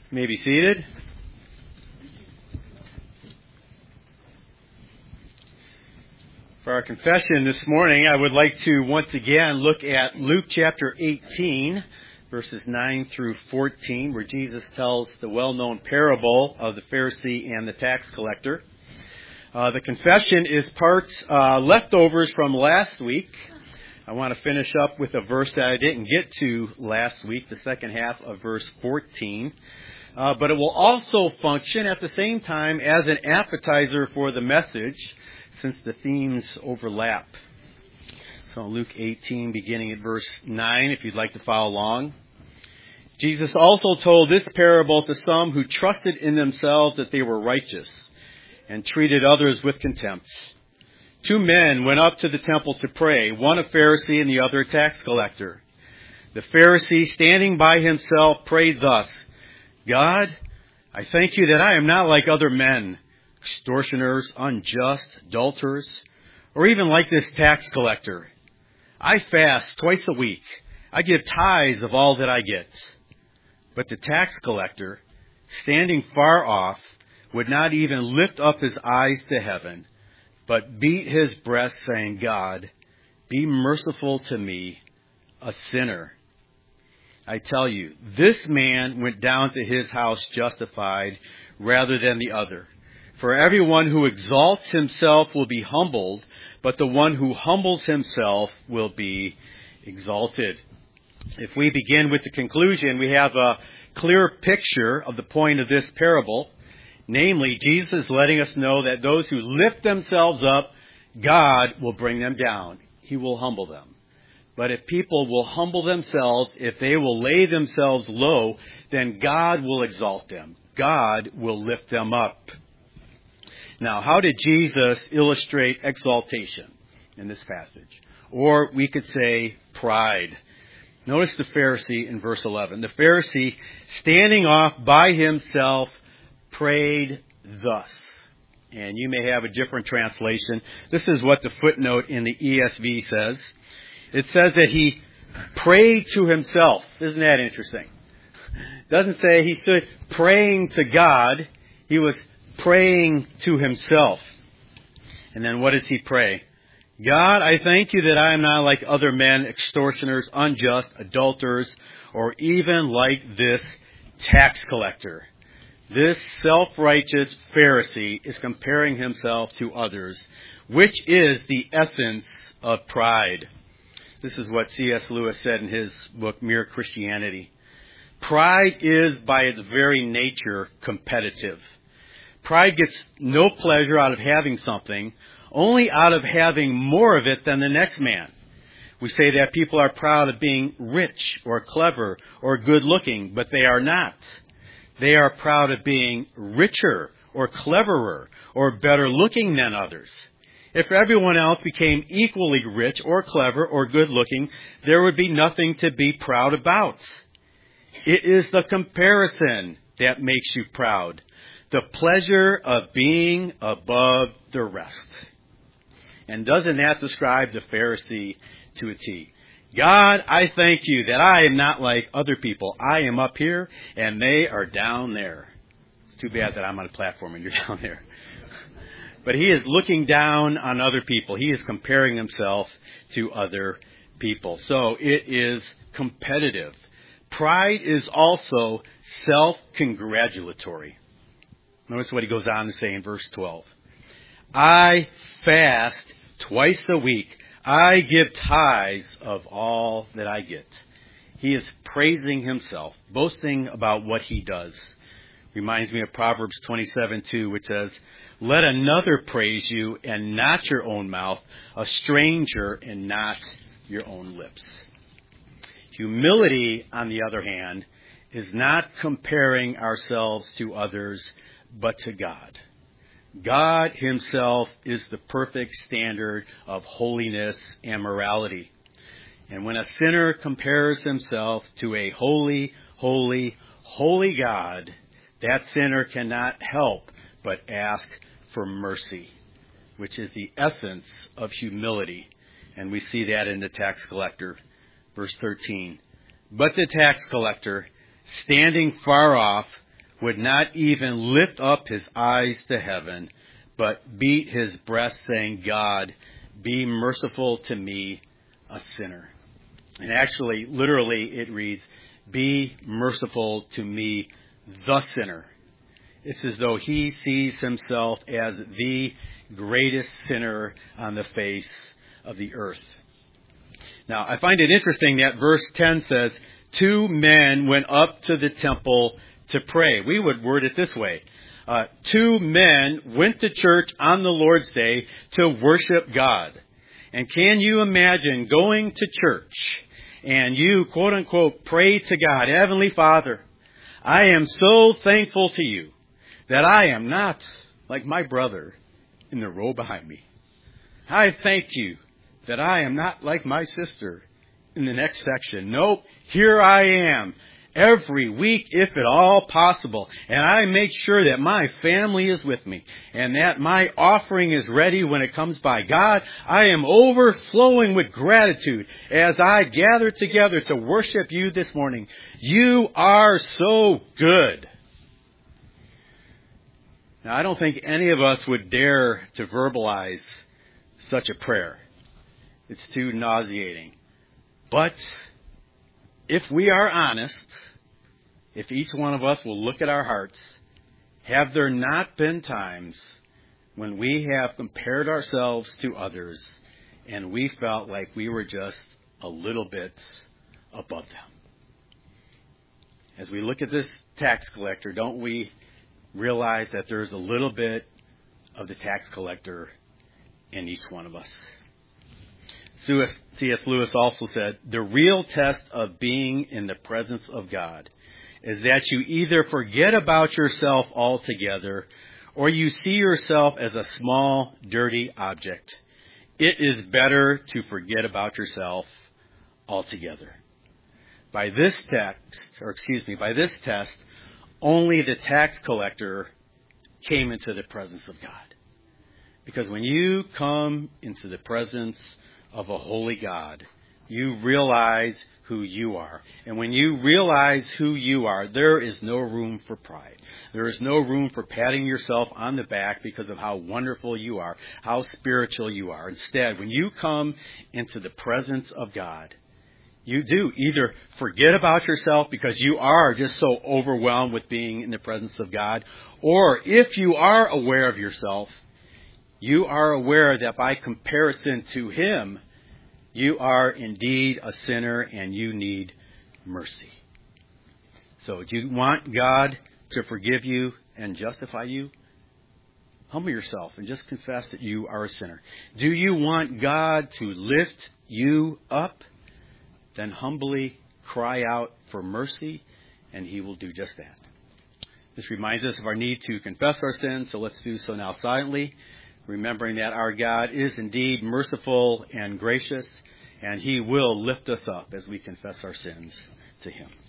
You may be seated. For our confession this morning, I would like to once again look at Luke chapter 18, verses 9 through 14, where Jesus tells the well-known parable of the Pharisee and the tax collector. The confession is part leftovers from last week. I want to finish up with a verse that I didn't get to last week, the second half of verse 14. But it will also function at the same time as an appetizer for the message, since the themes overlap. So Luke 18, beginning at verse 9, if you'd like to follow along. Jesus also told this parable to some who trusted in themselves that they were righteous and treated others with contempt. 2 men went up to the temple to pray, one a Pharisee and the other a tax collector. The Pharisee, standing by himself, prayed thus, God, I thank you that I am not like other men, extortioners, unjust, adulterers, or even like this tax collector. I fast twice a week. I give tithes of all that I get. But the tax collector, standing far off, would not even lift up his eyes to heaven, but beat his breast, saying, God, be merciful to me, a sinner. I tell you, this man went down to his house justified rather than the other. For everyone who exalts himself will be humbled, but the one who humbles himself will be exalted. If we begin with the conclusion, we have a clear picture of the point of this parable. Namely, Jesus is letting us know that those who lift themselves up, God will bring them down. He will humble them. But if people will humble themselves, if they will lay themselves low, then God will exalt them. God will lift them up. Now, how did Jesus illustrate exaltation in this passage? Or we could say pride. Notice the Pharisee in verse 11. The Pharisee, standing off by himself, prayed thus. And you may have a different translation. This is what the footnote in the ESV says. It says that he prayed to himself. Isn't that interesting? It doesn't say he stood praying to God. He was praying to himself. And then what does he pray? God, I thank you that I am not like other men, extortioners, unjust, adulterers, or even like this tax collector. This self-righteous Pharisee is comparing himself to others, which is the essence of pride. This is what C.S. Lewis said in his book, Mere Christianity. Pride is, by its very nature, competitive. Pride gets no pleasure out of having something, only out of having more of it than the next man. We say that people are proud of being rich or clever or good-looking, but they are not. They are proud of being richer or cleverer or better-looking than others. If everyone else became equally rich or clever or good-looking, there would be nothing to be proud about. It is the comparison that makes you proud. The pleasure of being above the rest. And doesn't that describe the Pharisee to a T? God, I thank you that I am not like other people. I am up here and they are down there. It's too bad that I'm on a platform and you're down there. But he is looking down on other people. He is comparing himself to other people. So it is competitive. Pride is also self-congratulatory. Notice what he goes on to say in verse 12. I fast twice a week. I give tithes of all that I get. He is praising himself, boasting about what he does. Reminds me of Proverbs 27:2, which says, let another praise you and not your own mouth, a stranger and not your own lips. Humility, on the other hand, is not comparing ourselves to others, but to God. God himself is the perfect standard of holiness and morality. And when a sinner compares himself to a holy, holy, holy God, that sinner cannot help but ask for mercy, which is the essence of humility. And we see that in the tax collector. Verse 13. But the tax collector, standing far off, would not even lift up his eyes to heaven, but beat his breast, saying, God, be merciful to me, a sinner. And actually, literally, it reads, be merciful to me, the sinner. It's as though he sees himself as the greatest sinner on the face of the earth. Now, I find it interesting that verse 10 says, 2 men went up to the temple to pray. We would word it this way. 2 men went to church on the Lord's Day to worship God. And can you imagine going to church and you, quote unquote, pray to God, Heavenly Father, I am so thankful to you that I am not like my brother in the row behind me. I thank you that I am not like my sister in the next section. Nope, here I am every week, if at all possible. And I make sure that my family is with me and that my offering is ready when it comes by. God, I am overflowing with gratitude as I gather together to worship you this morning. You are so good. Now, I don't think any of us would dare to verbalize such a prayer. It's too nauseating. But if we are honest, if each one of us will look at our hearts, have there not been times when we have compared ourselves to others and we felt like we were just a little bit above them? As we look at this tax collector, don't we realize that there's a little bit of the tax collector in each one of us? C.S. Lewis also said, the real test of being in the presence of God is that you either forget about yourself altogether or you see yourself as a small, dirty object. It is better to forget about yourself altogether. By this test, only the tax collector came into the presence of God. Because when you come into the presence of a holy God, you realize who you are. And when you realize who you are, there is no room for pride. There is no room for patting yourself on the back because of how wonderful you are, how spiritual you are. Instead, when you come into the presence of God, you do either forget about yourself because you are just so overwhelmed with being in the presence of God, or if you are aware of yourself, you are aware that by comparison to Him, you are indeed a sinner and you need mercy. So do you want God to forgive you and justify you? Humble yourself and just confess that you are a sinner. Do you want God to lift you up? Then humbly cry out for mercy and He will do just that. This reminds us of our need to confess our sins, so let's do so now silently, remembering that our God is indeed merciful and gracious, and He will lift us up as we confess our sins to Him.